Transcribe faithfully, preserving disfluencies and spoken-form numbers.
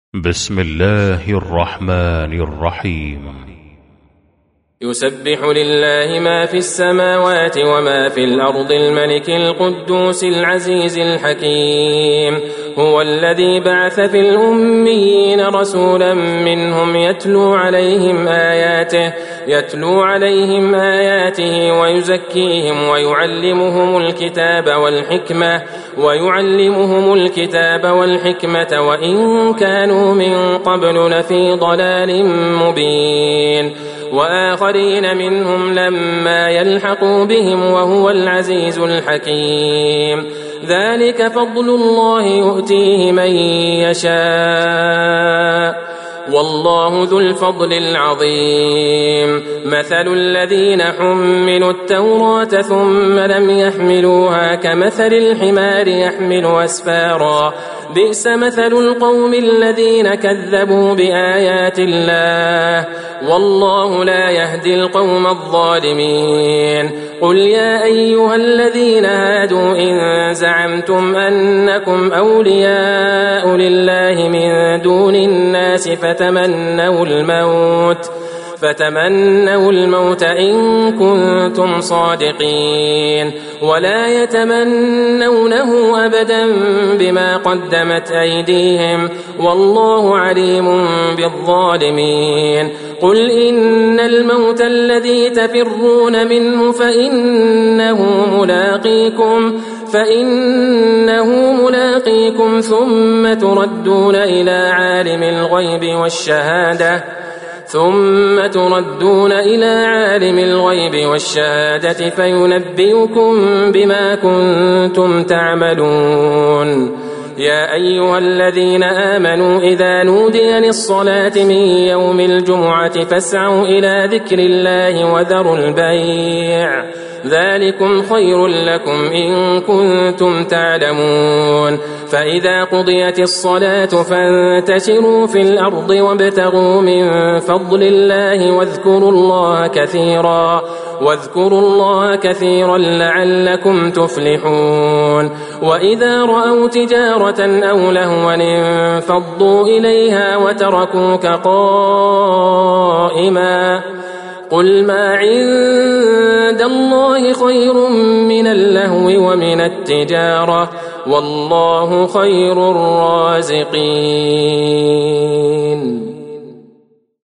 بسم الله الرحمن الرحيم. يسبح لله ما في السماوات وما في الأرض الملك القدوس العزيز الحكيم. هو الذي بعث في الأميين رسولا منهم يتلو عليهم آياته يتلو عليهم آياته ويزكيهم ويعلمهم الكتاب والحكمة ويعلمهم الكتاب والحكمة وإن كانوا من قبل لفي ضلال مبين. وآخرين منهم لما يلحقوا بهم وهو العزيز الحكيم. ذلك فضل الله يؤتيه من يشاء والله ذو الفضل العظيم. مثل الذين حملوا التوراة ثم لم يحملوها كمثل الحمار يحمل أسفارا بئس مثل القوم الذين كذبوا بآيات الله والله لا يهدي القوم الظالمين. قل يا أيها الذين هادوا إن زعمتم أنكم أولياء لله من دون الناس فتمنوا الموت فتمنوا الموت إن كنتم صادقين ولا يتمنونه أبدا بما قدمت أيديهم والله عليم بالظالمين. قل إن الموت الذي تفرون منه فإنه ملاقيكم فإنه ملاقيكم ثم تردون إلى عالم الغيب والشهادة ثم تردون إلى عالم الغيب والشهادة فينبئكم بما كنتم تعملون. يا أيها الذين آمنوا إذا نودي للصلاة من يوم الجمعة فاسعوا إلى ذكر الله وذروا البيع ذلكم خير لكم إن كنتم تعلمون. فإذا قضيت الصلاة فانتشروا في الأرض وابتغوا من فضل الله واذكروا الله كثيرا واذكروا الله كثيرا لعلكم تفلحون. وإذا رأوا تجارة أو لهوا انفضوا إليها وتركوك قائما قل ما عند الله خير من اللهو ومن التجارة والله خير الرازقين.